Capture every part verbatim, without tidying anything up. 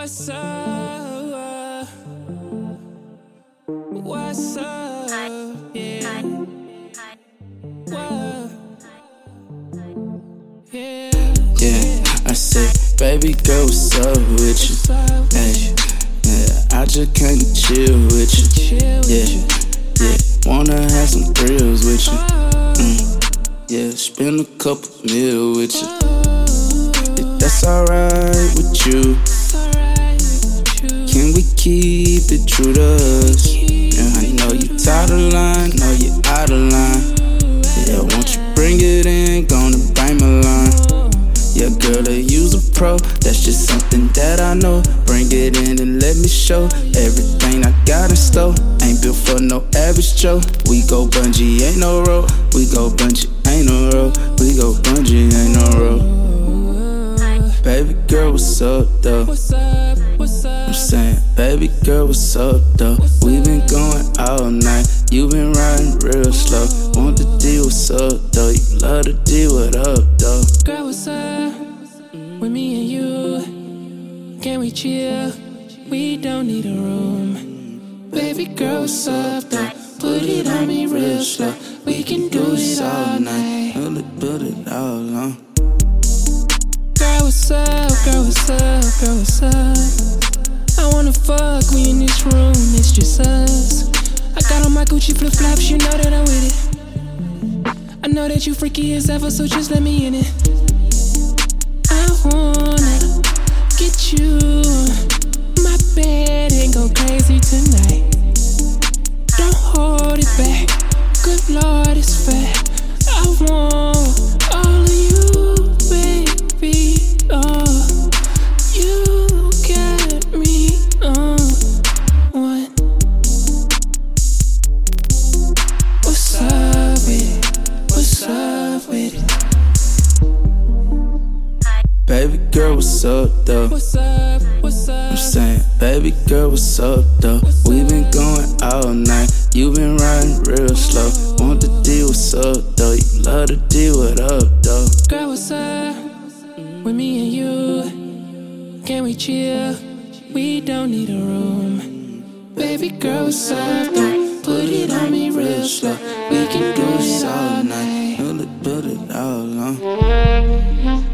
What's up? What's up? Yeah. What? Yeah. Yeah, I said, baby girl, what's up with you? Hey, yeah, I just came to chill with you. Yeah, yeah, wanna have some thrills with you. Mm, yeah, spend a couple mil with you. If that's alright with you, can we keep it true to us? Yeah, I know you tired of line, know you out of line. Yeah, won't you bring it in, gonna bang my line. Yeah, girl, they use a pro, that's just something that I know. Bring it in and let me show everything I got in store. Ain't built for no average Joe. We go bungee, ain't no road. We go bungee, ain't no road. We go bungee, ain't no road. Baby girl, what's up, though? What's up? What's up? I'm saying, baby girl, what's up, though? We been going all night, you been riding real slow. Want the deal, what's up, though? You love the deal, what up, though? Girl, what's up? With me and you, can we chill? We don't need a room. Baby girl, what's up, though? Put it on me real slow. We can do it all night. Put it, put it all on. Girl, what's up? Girl, what's up? Girl, what's up? I wanna fuck, we in this room, it's just us. I got on my Gucci flip-flops, you know that I'm with it. I know that you freaky as ever, so just let me in it. I wanna get you in my bed and go crazy tonight. Don't hold it back, good Lord, it's fat. I want all of you, baby, oh. You got me on one. What's up with it? What's up with it? Baby girl, what's up, though? What's up? What's up? I'm saying, baby girl, what's up, though? We been going all night, you been riding real slow. Want the deal, what's up, though? You love the deal, what up, though? Girl, what's up? With me and you, can we chill? We don't need a room. Baby girl, what's up, though? Put it on me real slow. We can do it all night. Put it, put it all on.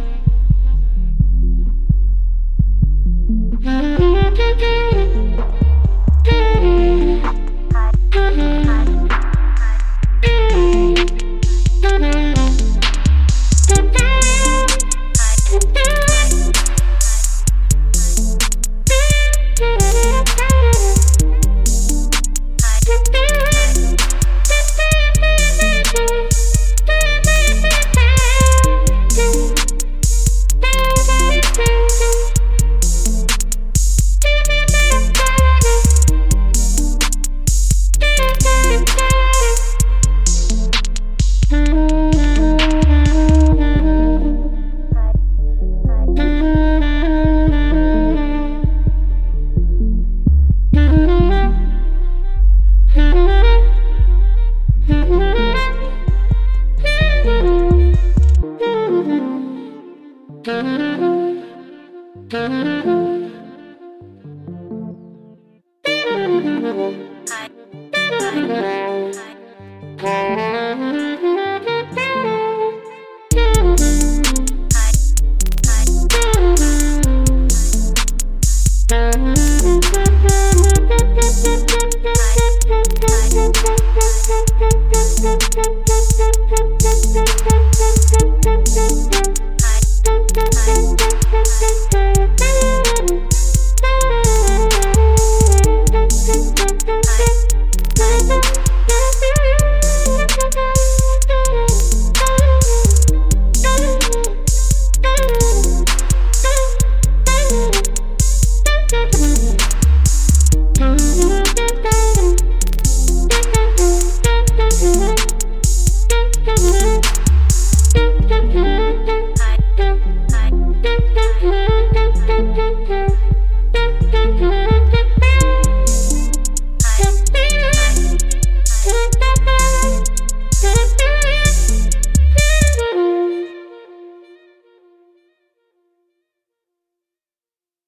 Thank you.